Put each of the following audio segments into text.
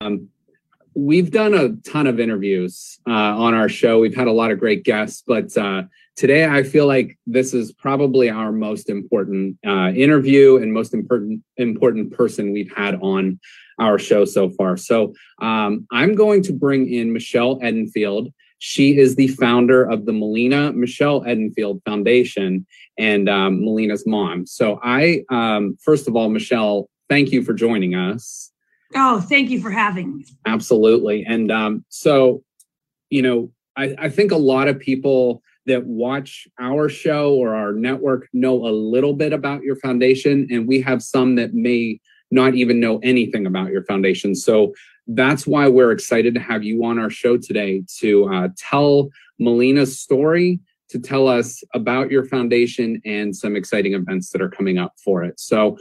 We've done a ton of interviews on our show. We've had a lot of great guests, but today I feel like this is probably our most important interview and most important person we've had on our show so far. So I'm going to bring in Michelle Edenfield. She is the founder of the Melina Michelle Edenfield Foundation and Melina's mom. So first of all, Michelle, thank you for joining us. Oh, thank you for having me. Absolutely. And I think a lot of people that watch our show or our network know a little bit about your foundation, and we have some that may not even know anything about your foundation. So that's why we're excited to have you on our show today to tell Melina's story, to tell us about your foundation and some exciting events that are coming up for it. So,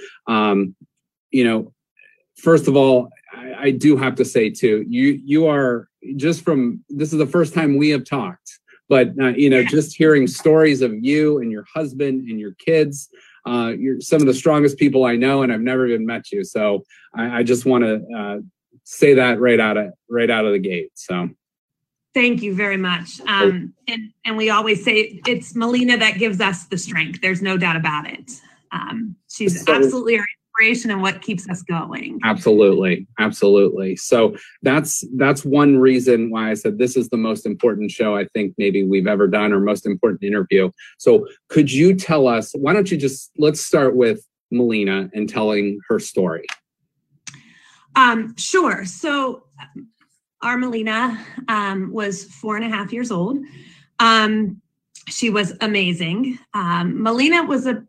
first of all, I do have to say too, you are this is the first time we have talked, but just hearing stories of you and your husband and your kids, you're some of the strongest people I know, and I've never even met you. So I just want to say that right out of the gate. So thank you very much. And we always say it's Melina that gives us the strength. There's no doubt about it. She's absolutely our inspiration and what keeps us going. Absolutely. So that's one reason why I said this is the most important show I think maybe we've ever done, or most important interview. So could you tell us, let's start with Melina and telling her story. Sure. So our Melina was 4.5 years old. She was amazing. Melina was I'm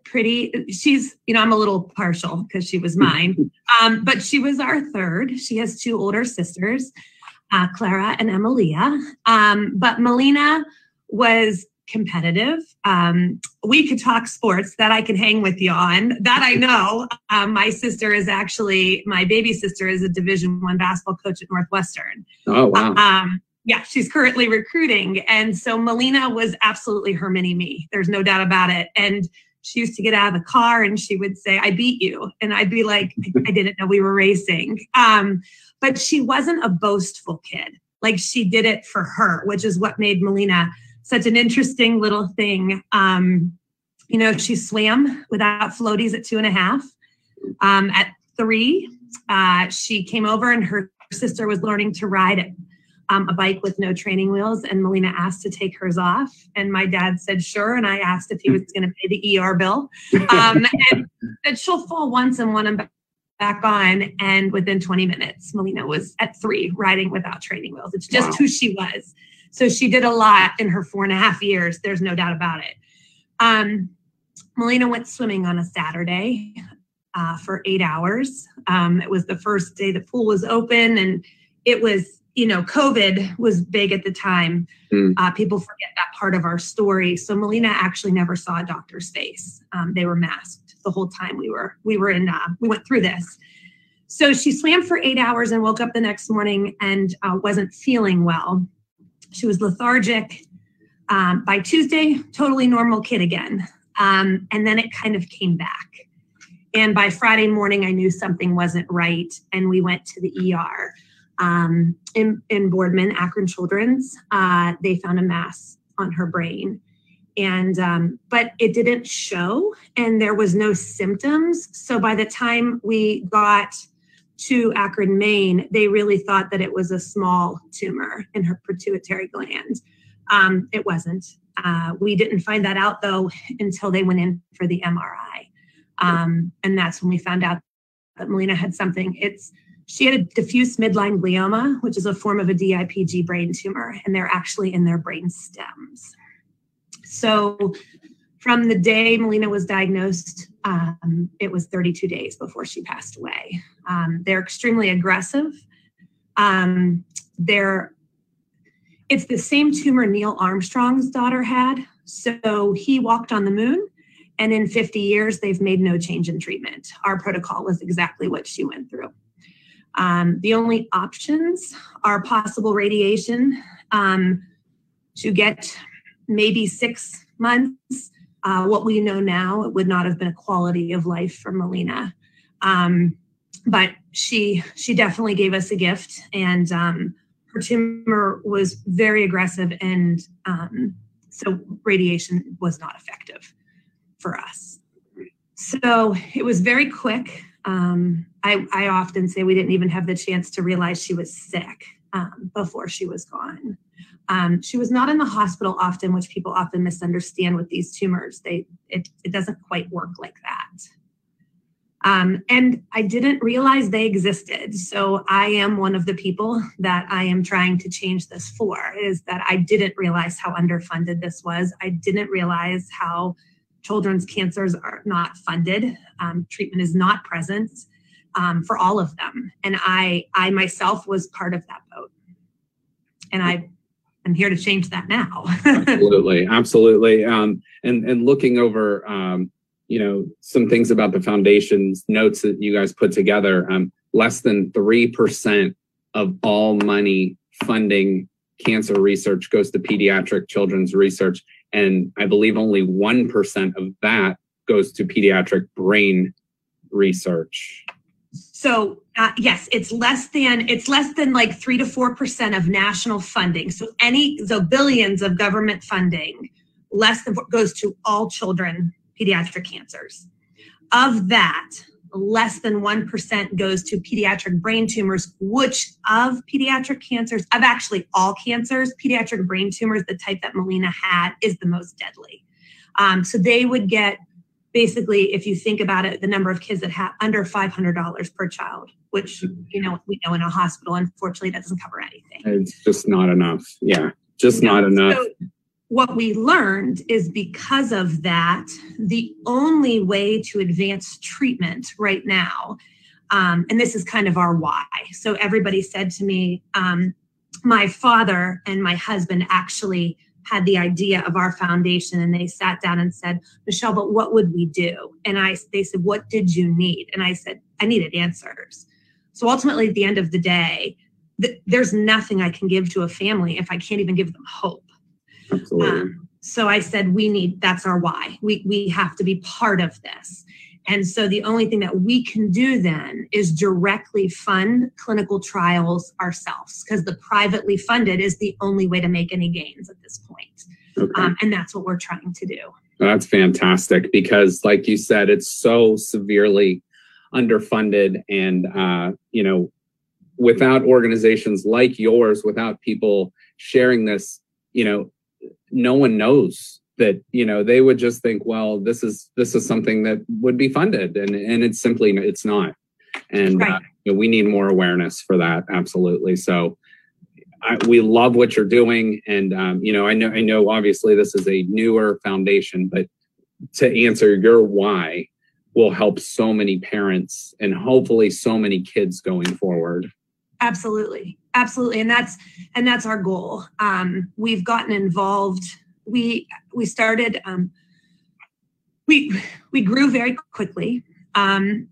a little partial because she was mine, but she was our third. She has 2 older sisters, Clara and Emilia. But Melina was competitive. We could talk sports, that I can hang with you on, that I know. My baby sister is a Division I basketball coach at Northwestern. Oh, wow. Yeah, she's currently recruiting. And so Melina was absolutely her mini me. There's no doubt about it. And she used to get out of the car and she would say, "I beat you." And I'd be like, I didn't know we were racing. But she wasn't a boastful kid. Like, she did it for her, which is what made Melina such an interesting little thing. She swam without floaties at 2.5. At 3, she came over and her sister was learning to ride a bike with no training wheels, and Melina asked to take hers off, and my dad said sure, and I asked if he was going to pay the ER bill, and that she'll fall once and want him back on, and within 20 minutes Melina was at 3 riding without training wheels. It's just who she was. So she did a lot in her 4.5 years. There's no doubt about it. Melina went swimming on a Saturday for 8 hours. It was the first day the pool was open, and it was, COVID was big at the time. People forget that part of our story. So Melina actually never saw a doctor's face. They were masked the whole time we went through this. So she swam for 8 hours and woke up the next morning and wasn't feeling well. She was lethargic. By Tuesday, totally normal kid again. And then it kind of came back. And by Friday morning, I knew something wasn't right. And we went to the ER. In Boardman, Akron Children's, they found a mass on her brain, but it didn't show, and there was no symptoms. So by the time we got to Akron, Maine, they really thought that it was a small tumor in her pituitary gland. It wasn't. We didn't find that out though until they went in for the MRI, and that's when we found out that Melina had something. She had a diffuse midline glioma, which is a form of a DIPG brain tumor, and they're actually in their brain stems. So from the day Melina was diagnosed, it was 32 days before she passed away. They're extremely aggressive. It's the same tumor Neil Armstrong's daughter had. So he walked on the moon, and in 50 years, they've made no change in treatment. Our protocol was exactly what she went through. The only options are possible radiation to get maybe 6 months. What we know now, it would not have been a quality of life for Melina. but she definitely gave us a gift, and her tumor was very aggressive, and so radiation was not effective for us. So it was very quick. I often say we didn't even have the chance to realize she was sick before she was gone. She was not in the hospital often, which people often misunderstand with these tumors. It doesn't quite work like that. And I didn't realize they existed. So I am one of the people that I am trying to change this for, is that I didn't realize how underfunded this was. I didn't realize how children's cancers are not funded. Treatment is not present for all of them. And I myself was part of that boat. And I'm here to change that now. Absolutely. Absolutely. And looking over, some things about the foundation's notes that you guys put together, less than 3% of all money funding cancer research goes to pediatric children's research. And I believe only 1% of that goes to pediatric brain research. So yes, it's less than like 3 to 4% of national funding. So billions of government funding, less than goes to all children, pediatric cancers. Of that, less than 1% goes to pediatric brain tumors, which of pediatric cancers, of actually all cancers, pediatric brain tumors, the type that Melina had, is the most deadly. So they would get, basically, if you think about it, the number of kids that have under $500 per child, which, we know in a hospital, unfortunately, that doesn't cover anything. It's just not enough. Yeah, not enough. So what we learned is, because of that, the only way to advance treatment right now, and this is kind of our why. So everybody said to me, my father and my husband actually had the idea of our foundation, and they sat down and said, Michelle, but what would we do? And they said, what did you need? And I said, I needed answers. So ultimately, at the end of the day, there's nothing I can give to a family if I can't even give them hope. Absolutely. So I said, that's our why. We have to be part of this. And so the only thing that we can do then is directly fund clinical trials ourselves, because the privately funded is the only way to make any gains at this point. Okay. And that's what we're trying to do. That's fantastic, because like you said, it's so severely underfunded, and, without organizations like yours, without people sharing this, no one knows that, they would just think, well, this is something that would be funded, and it's not. And right. We need more awareness for that. Absolutely. So we love what you're doing. And, I know obviously this is a newer foundation, but to answer your why will help so many parents and hopefully so many kids going forward. Absolutely. Absolutely. And that's our goal. We've gotten involved. We started, we grew very quickly. I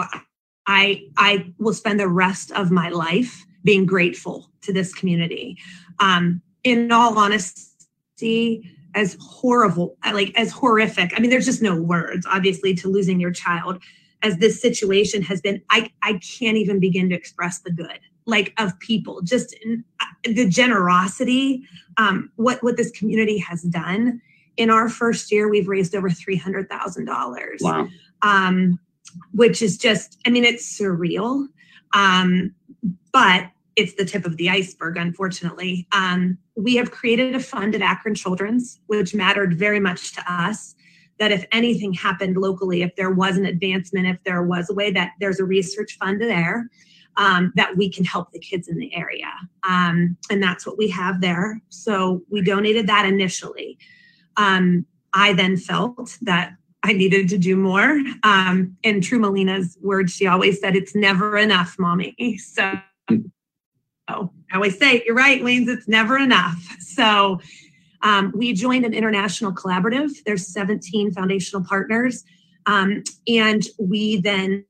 will spend the rest of my life being grateful to this community. In all honesty, as horrible, as horrific, there's just no words, obviously, to losing your child, as this situation has been. I can't even begin to express the good, of people, just the generosity, what this community has done. In our first year, we've raised over $300,000. Wow. Which is just, it's surreal. But it's the tip of the iceberg, unfortunately. We have created a fund at Akron Children's, which mattered very much to us, that if anything happened locally, if there was an advancement, if there was a way that there's a research fund there, that we can help the kids in the area. And that's what we have there. So we donated that initially. I then felt that I needed to do more. In true Melina's words, she always said, it's never enough, Mommy. So I always say, you're right, Waynes, it's never enough. So we joined an international collaborative. There's 17 foundational partners. And we then,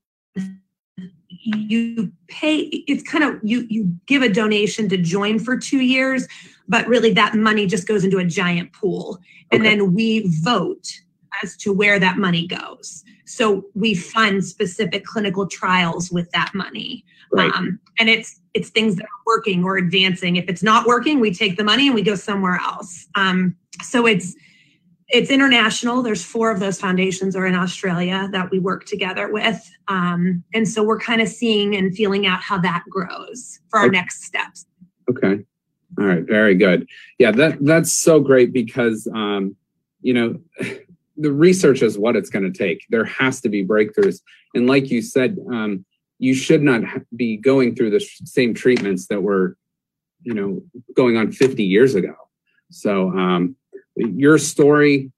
you pay, it's kind of, you give a donation to join for 2 years, but really that money just goes into a giant pool. And then we vote as to where that money goes. So we fund specific clinical trials with that money. Right. And it's things that are working or advancing. If it's not working, we take the money and we go somewhere else. So it's international. There's 4 of those foundations are in Australia that we work together with. And so we're kind of seeing and feeling out how that grows for our next steps. Okay. All right. Very good. Yeah, that's so great because, you know, the research is what it's going to take. There has to be breakthroughs. And like you said, you should not be going through the same treatments that were, you know, going on 50 years ago. So your story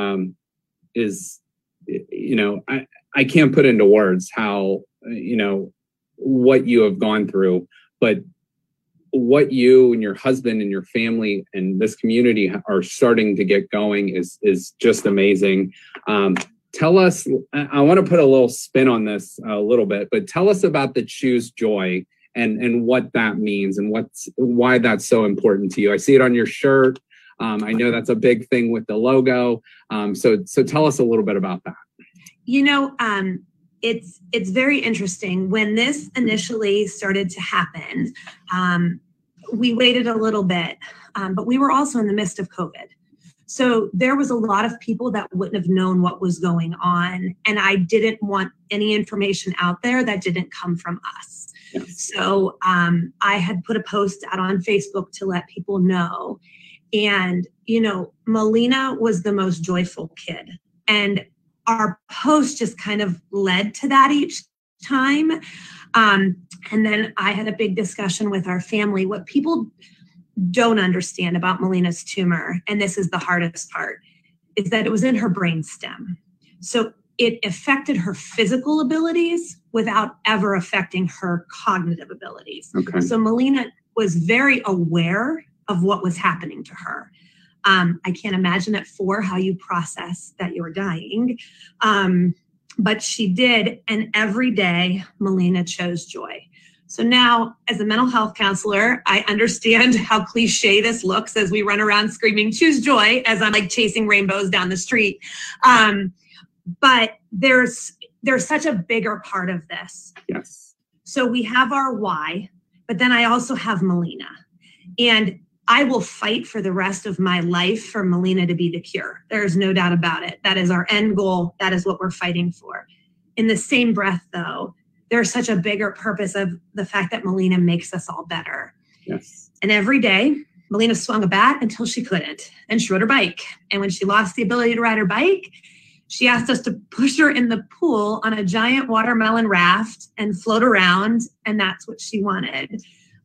is, you know, I can't put into words how, you know, what you have gone through, but what you and your husband and your family and this community are starting to get going is just amazing. Tell us, I want to put a little spin on this a little bit, but tell us about the Choose Joy and what that means and why that's so important to you. I see it on your shirt. I know that's a big thing with the logo. So tell us a little bit about that. You know, it's very interesting. When this initially started to happen, we waited a little bit, but we were also in the midst of COVID. So there was a lot of people that wouldn't have known what was going on. And I didn't want any information out there that didn't come from us. Yes. So I had put a post out on Facebook to let people know. And, you know, Melina was the most joyful kid. And our post just kind of led to that each time. And then I had a big discussion with our family. What people don't understand about Melina's tumor, and this is the hardest part, is that it was in her brainstem. So it affected her physical abilities without ever affecting her cognitive abilities. Okay. So Melina was very aware of what was happening to her. I can't imagine at 4 how you process that you're dying. But she did, and every day Melina chose joy. So now, as a mental health counselor, I understand how cliche this looks as we run around screaming, choose joy, as I'm like chasing rainbows down the street. But there's such a bigger part of this. Yes. So we have our why, but then I also have Melina. And I will fight for the rest of my life for Melina to be the cure. There's no doubt about it. That is our end goal. That is what we're fighting for. In the same breath, though, there's such a bigger purpose of the fact that Melina makes us all better. Yes. And every day, Melina swung a bat until she couldn't, and she rode her bike. And when she lost the ability to ride her bike, she asked us to push her in the pool on a giant watermelon raft and float around, and that's what she wanted.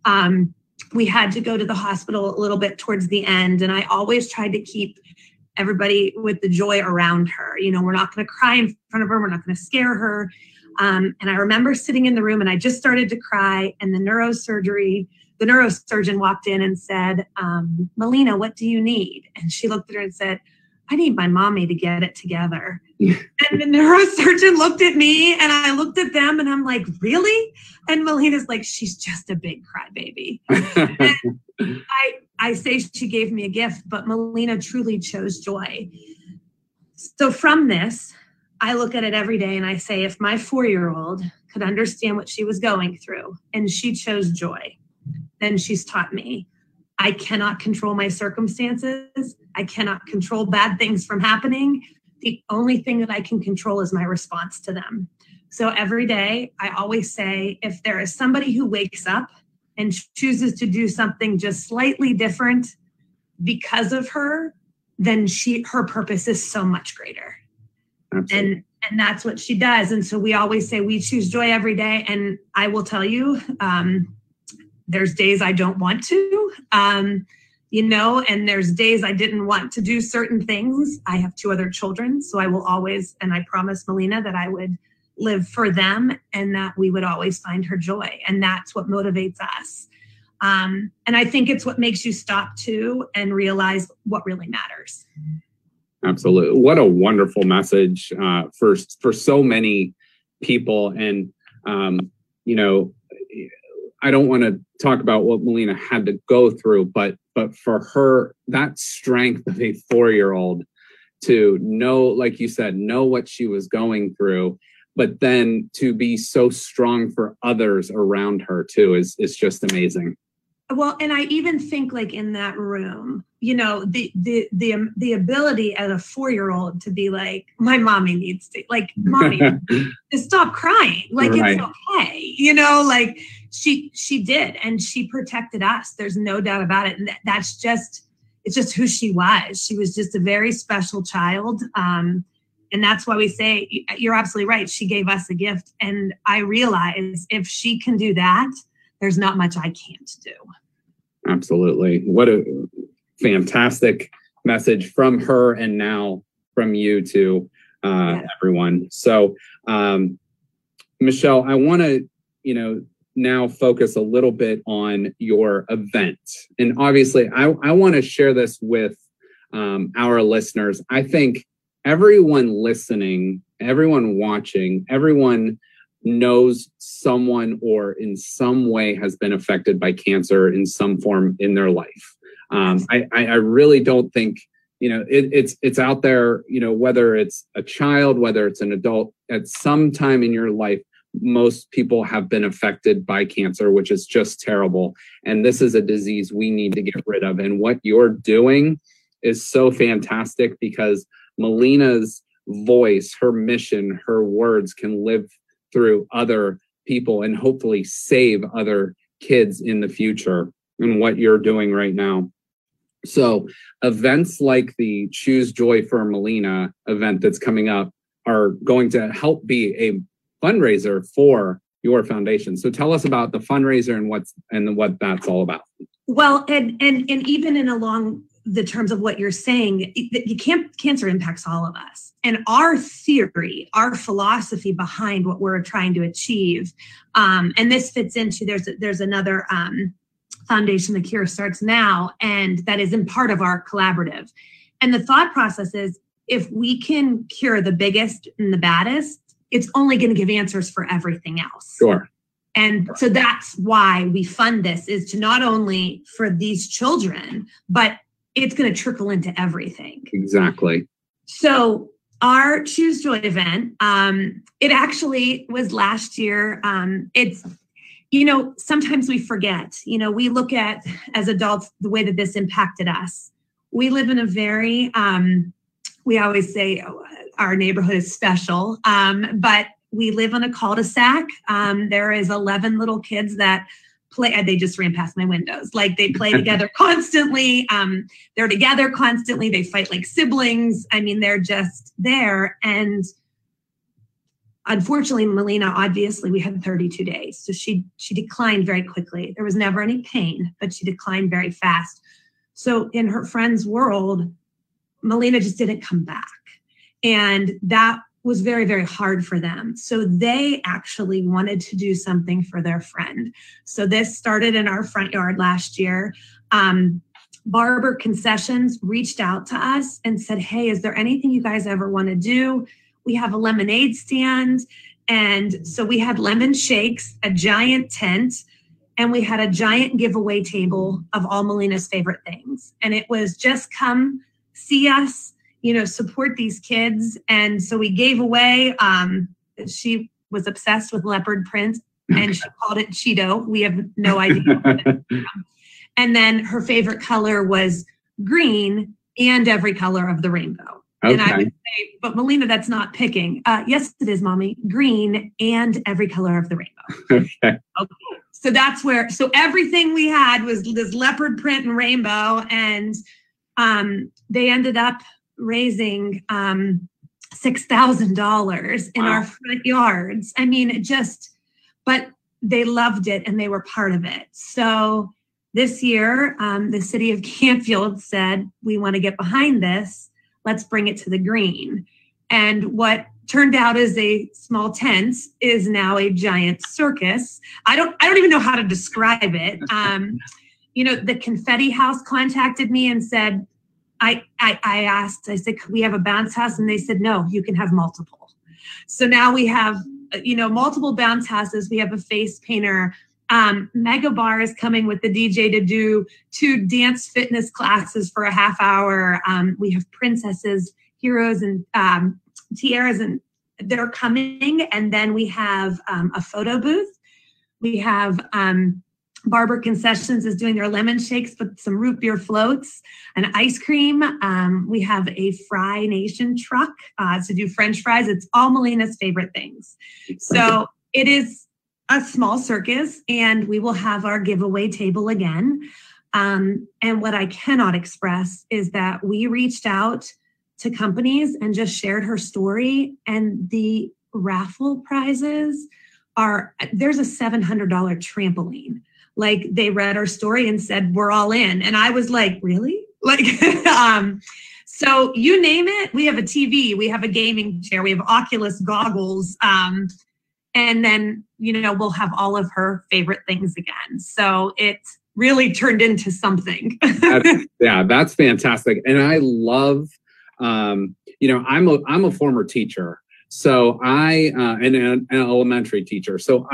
We had to go to the hospital a little bit towards the end, and I always tried to keep everybody with the joy around her. You know, we're not going to cry in front of her. We're not going to scare her. And I remember sitting in the room and I just started to cry, and the neurosurgeon walked in and said, Melina, what do you need? And she looked at her and said, I need my mommy to get it together. And the neurosurgeon looked at me and I looked at them and I'm like, really? And Melina's like, she's just a big crybaby. And I say she gave me a gift, but Melina truly chose joy. So from this, I look at it every day and I say, if my 4-year-old could understand what she was going through and she chose joy, then she's taught me I cannot control my circumstances. I cannot control bad things from happening. The only thing that I can control is my response to them. So every day, I always say, if there is somebody who wakes up and chooses to do something just slightly different because of her, then her purpose is so much greater. Absolutely. And that's what she does. And so we always say we choose joy every day. And I will tell you, there's days I don't want to, and there's days I didn't want to do certain things. I have 2 other children, so I will always, and I promised Melina that I would live for them and that we would always find her joy. And that's what motivates us. And I think it's what makes you stop too and realize what really matters. Absolutely. What a wonderful message for so many people. And, I don't want to talk about what Melina had to go through, but for her, that strength of a 4-year-old to know, like you said, know what she was going through, but then to be so strong for others around her too is just amazing. Well, and I even think like in that room, you know, the ability as a 4-year-old to be like, my mommy needs to, like, mommy, to stop crying. Like, right. It's okay. You know, like she did, and she protected us. There's no doubt about it. And it's just who she was. She was just a very special child. And that's why we say, you're absolutely right. She gave us a gift. And I realize if she can do that, there's not much I can't do. Absolutely. What a fantastic message from her, and now from you to everyone. So, Michelle, I want to, now focus a little bit on your event. And obviously, I want to share this with our listeners. I think everyone listening, everyone watching, everyone knows someone or in some way has been affected by cancer in some form in their life. I really don't think, it's out there, whether it's a child, whether it's an adult, at some time in your life, most people have been affected by cancer, which is just terrible. And this is a disease we need to get rid of. And what you're doing is so fantastic, because Melina's voice, her mission, her words can live through other people and hopefully save other kids in the future, and what you're doing right now. So events like the Choose Joy for Melina event that's coming up are going to help be a fundraiser for your foundation. So tell us about the fundraiser and what that's all about. Well, and even in along the terms of what you're saying, cancer impacts all of us. And our theory, our philosophy behind what we're trying to achieve, and this fits into, there's another foundation, The Cure Starts Now, and that is in part of our collaborative. And the thought process is, if we can cure the biggest and the baddest, it's only going to give answers for everything else. Sure. And so that's why we fund this, is to not only for these children, but it's going to trickle into everything. Exactly. So our Choose Joy event, it actually was last year. It's, sometimes we forget, we look at as adults, the way that this impacted us. We live in a very, we always say our neighborhood is special, but we live on a cul-de-sac. There is 11 little kids that play, they just ran past my windows. Like, they play together constantly. They're together constantly. They fight like siblings. I mean, they're just there. And unfortunately, Melina, obviously, we had 32 days. So she declined very quickly. There was never any pain, but she declined very fast. So in her friend's world, Melina just didn't come back. And that was very, very hard for them. So they actually wanted to do something for their friend. So this started in our front yard last year. Barber Concessions reached out to us and said, hey, is there anything you guys ever want to do? We have a lemonade stand. And so we had lemon shakes, a giant tent, and we had a giant giveaway table of all Melina's favorite things. And it was just come see us, support these kids. And so we gave away, she was obsessed with leopard print, and she called it Cheeto. We have no idea. And then her favorite color was green and every color of the rainbow. Okay. And I would say, but Melina, that's not picking. Yes, it is, Mommy. Green and every color of the rainbow. Okay. So that's where, so everything we had was this leopard print and rainbow. And they ended up raising $6,000 in our front yards. I mean, but they loved it and they were part of it. So this year, the city of Canfield said, we want to get behind this. Let's bring it to the green. And what turned out as a small tent is now a giant circus. I don't even know how to describe it. The Confetti House contacted me and said, I asked, I said, could we have a bounce house? And they said, no, you can have multiple. So now we have, multiple bounce houses. We have a face painter. Mega Bar is coming with the DJ to do 2 dance fitness classes for a half hour. We have princesses heroes and tiaras, and they're coming. And then we have a photo booth. We have Barber Concessions is doing their lemon shakes with some root beer floats and ice cream. We have a Fry Nation truck to do French fries. It's all Melina's favorite things. So it is a small circus, and we will have our giveaway table again. And what I cannot express is that we reached out to companies and just shared her story, and the raffle prizes there's a $700 trampoline. Like, they read our story and said, we're all in. And I was like, really? Like, so you name it. We have a TV, we have a gaming chair, we have Oculus goggles. And then, we'll have all of her favorite things again. So it really turned into something. That's fantastic. And I love, I'm a former teacher. So and an elementary teacher. So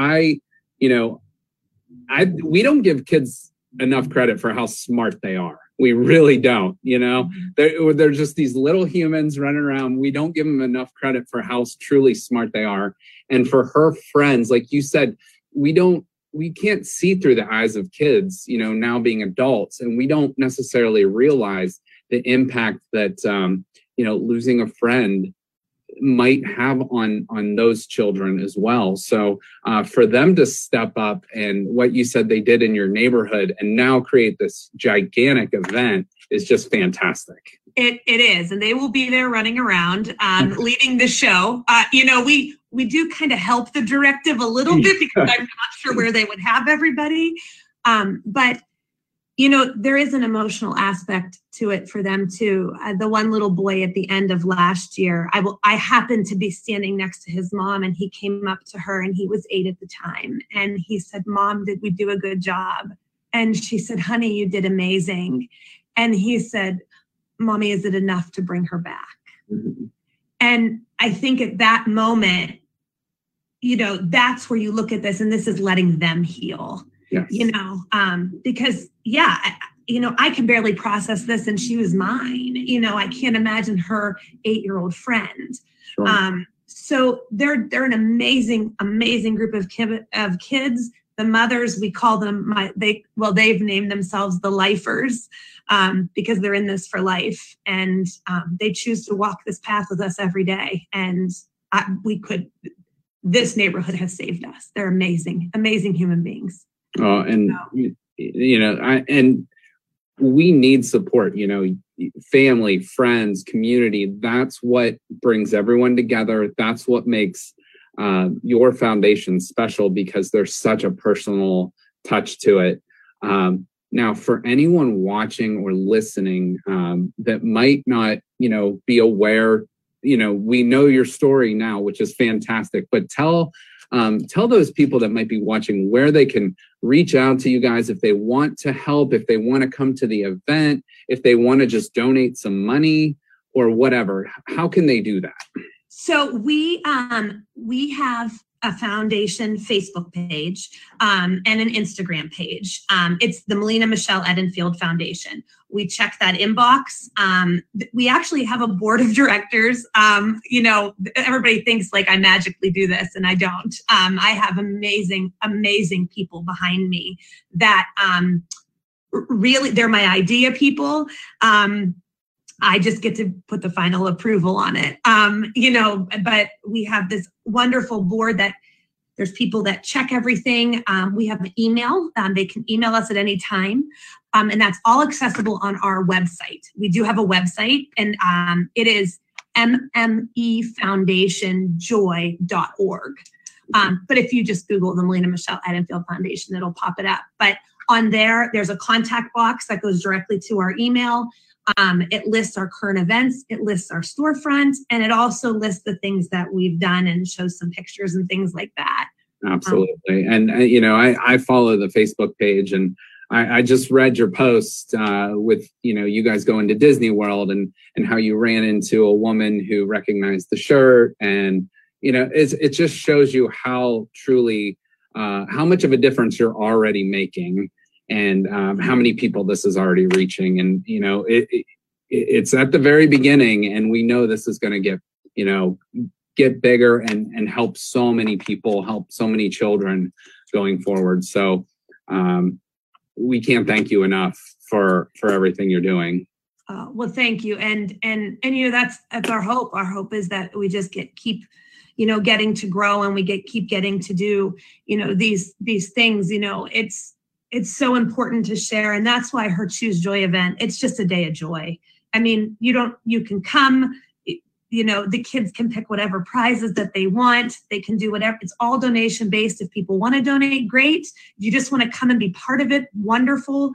we don't give kids enough credit for how smart they are. We really don't, They're just these little humans running around. We don't give them enough credit for how truly smart they are. And for her friends, like you said, we can't see through the eyes of kids, now being adults. And we don't necessarily realize the impact that, losing a friend might have on those children as well. So for them to step up, and what you said they did in your neighborhood and now create this gigantic event is just fantastic. It is. And they will be there running around, leading the show. We do kind of help the directive a little bit because I'm not sure where they would have everybody. But there is an emotional aspect to it for them too. The one little boy at the end of last year, I happened to be standing next to his mom, and he came up to her, and he was 8 at the time. And he said, "Mom, did we do a good job?" And she said, "Honey, you did amazing." And he said, "Mommy, is it enough to bring her back?" Mm-hmm. And I think at that moment, that's where you look at this, and this is letting them heal. Yes. Because I can barely process this, and she was mine. I can't imagine her 8-year-old friend. Sure. So they're an amazing, amazing group of kids. The mothers, we call them they've named themselves the lifers, because they're in this for life, and they choose to walk this path with us every day. And this neighborhood has saved us. They're amazing, amazing human beings. And we need support, family, friends, community. That's what brings everyone together. That's what makes your foundation special, because there's such a personal touch to it. Now, for anyone watching or listening that might not, be aware, we know your story now, which is fantastic, but tell those people that might be watching where they can reach out to you guys if they want to help, if they want to come to the event, if they want to just donate some money or whatever. How can they do that? So we have a foundation Facebook page and an Instagram page. It's the Melina Michelle Edenfield Foundation. We check that inbox. We actually have a board of directors. Everybody thinks like I magically do this, and I don't. I have amazing, amazing people behind me that really, they're my idea people. I just get to put the final approval on it. But we have this wonderful board that there's people that check everything. We have an email. They can email us at any time. And that's all accessible on our website. We do have a website, and it is mmefoundationjoy.org. But if you just Google the Melina Michelle Edenfield Foundation, it'll pop it up. But on there's a contact box that goes directly to our email. It lists our current events, it lists our storefront, and it also lists the things that we've done and shows some pictures and things like that. Absolutely. And, I follow the Facebook page, and I just read your post with, you guys going to Disney World and how you ran into a woman who recognized the shirt. And, it just shows you how truly, how much of a difference you're already making. And how many people this is already reaching. And, it's at the very beginning, and we know this is going to get bigger and help so many people, help so many children going forward. So we can't thank you enough for everything you're doing. Well, thank you. And that's our hope. Our hope is that we just keep getting to grow, and we keep getting to do, these things. It's so important to share. And that's why her Choose Joy event, it's just a day of joy. I mean, you can come, the kids can pick whatever prizes that they want. They can do whatever. It's all donation based. If people want to donate, great. If you just want to come and be part of it, wonderful.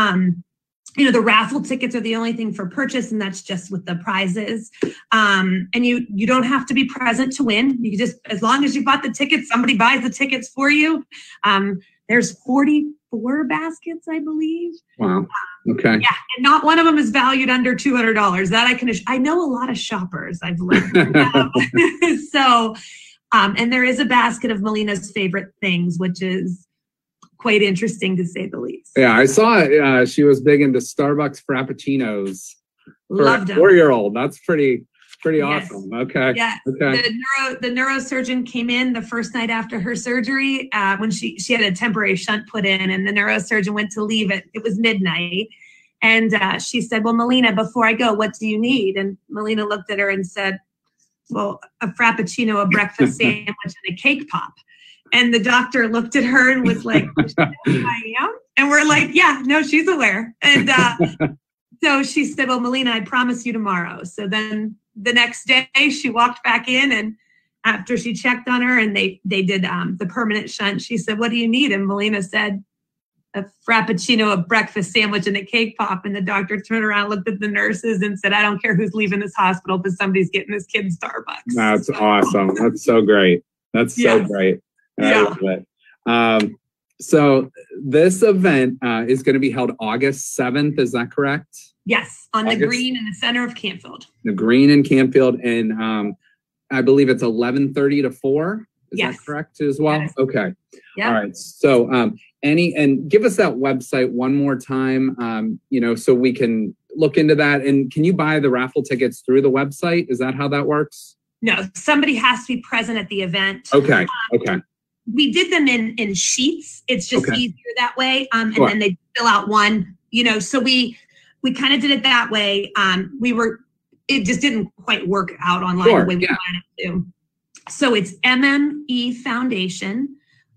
The raffle tickets are the only thing for purchase, and that's just with the prizes. And you don't have to be present to win. You can just, as long as you bought the tickets, somebody buys the tickets for you. There's 44 baskets, I believe. Wow. Okay. Yeah, and not one of them is valued under $200. That I know a lot of shoppers, I've learned. So, and there is a basket of Melina's favorite things, which is quite interesting to say the least. Yeah, I saw it. She was big into Starbucks Frappuccinos. Loved them. 4-year-old. That's pretty Yes. awesome. Okay. Yeah. Okay. The neurosurgeon came in the first night after her surgery when she had a temporary shunt put in, and the neurosurgeon went to leave it. It was midnight. And she said, well, Melina, before I go, what do you need? And Melina looked at her and said, well, a Frappuccino, a breakfast sandwich, and a cake pop. And the doctor looked at her and was like, I am? And we're like, yeah, no, she's aware. And so she said, well, Melina, I promise you tomorrow. So then the next day she walked back in, and after she checked on her and they did the permanent shunt, she said, what do you need? And Melina said, a Frappuccino, a breakfast sandwich, and a cake pop. And the doctor turned around, looked at the nurses and said, I don't care who's leaving this hospital, but somebody's getting this kid Starbucks. That's awesome. That's so great. That's so great. I love it. So this event is going to be held August 7th. Is that correct? Yes, on the green in the center of Campfield. The green in Campfield, and I believe it's 11:30 to 4. Is that correct as well? Okay. Yeah. All right. So and give us that website one more time, so we can look into that. And can you buy the raffle tickets through the website? Is that how that works? No, somebody has to be present at the event. Okay. Okay. We did them in sheets. It's just easier that way. And then they fill out one, so we kind of did it that way. It just didn't quite work out online the way we wanted it to. So it's MME Foundation,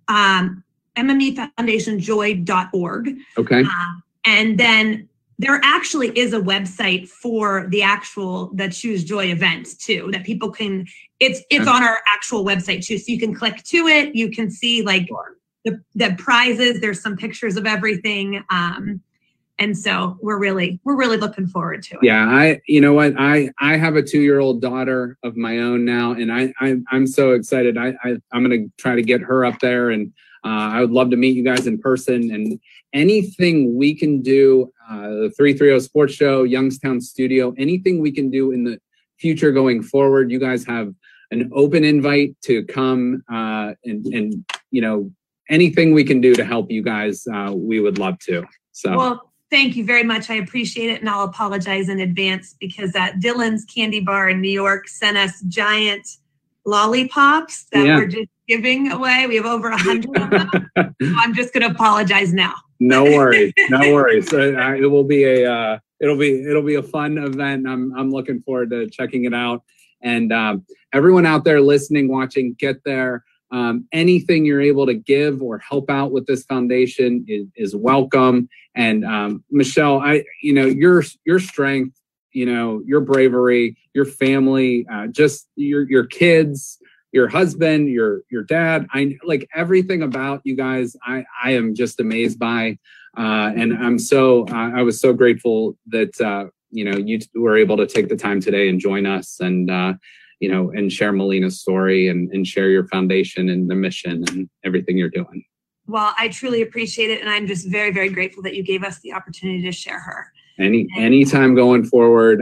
MMEFoundationJoy.org. Okay. And then there actually is a website for the Choose Joy event too, that people can, it's on our actual website too. So you can click to it. You can see the prizes. There's some pictures of everything. And so we're really looking forward to it. Yeah. You know what? I have a 2-year-old daughter of my own now, and I'm so excited. I'm going to try to get her up there, and I would love to meet you guys in person, and anything we can do, the 330 Sports Show, Youngstown Studio, anything we can do in the future going forward. You guys have an open invite to come, and anything we can do to help you guys, we would love to. So. Well, thank you very much. I appreciate it. And I'll apologize in advance because Dylan's Candy Bar in New York sent us giant lollipops that we're just giving away. We have over 100 of them. So I'm just going to apologize now. No worries. No worries. It will be it'll be a fun event. I'm looking forward to checking it out. And everyone out there listening, watching, get there. Anything you're able to give or help out with this foundation is welcome. And Michelle, your strength, your bravery, your family, just your kids, your husband, your dad, everything about you guys. I am just amazed by, and I was so grateful that you were able to take the time today and join us and share Melina's story and share your foundation and the mission and everything you're doing. Well, I truly appreciate it. And I'm just very, very grateful that you gave us the opportunity to share her. Anytime going forward,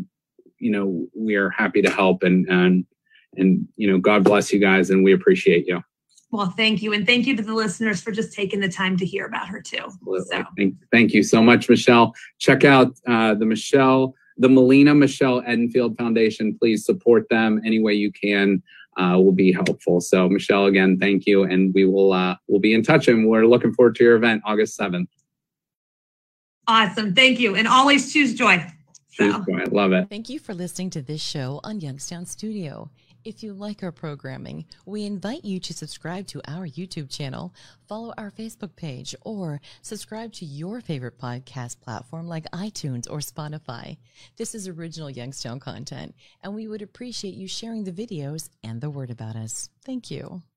we are happy to help and God bless you guys, and we appreciate you. Well, thank you. And thank you to the listeners for just taking the time to hear about her too. So. Thank you so much, Michelle. Check out the Michelle the Melina Michelle Edenfield Foundation. Please support them any way you can. Will be helpful. So Michelle, again, thank you. And we will we'll be in touch, and we're looking forward to your event August 7th. Awesome. Thank you. And always choose joy. Choose joy. Love it. Thank you for listening to this show on Youngstown Studio. If you like our programming, we invite you to subscribe to our YouTube channel, follow our Facebook page, or subscribe to your favorite podcast platform like iTunes or Spotify. This is original Youngstown content, and we would appreciate you sharing the videos and the word about us. Thank you.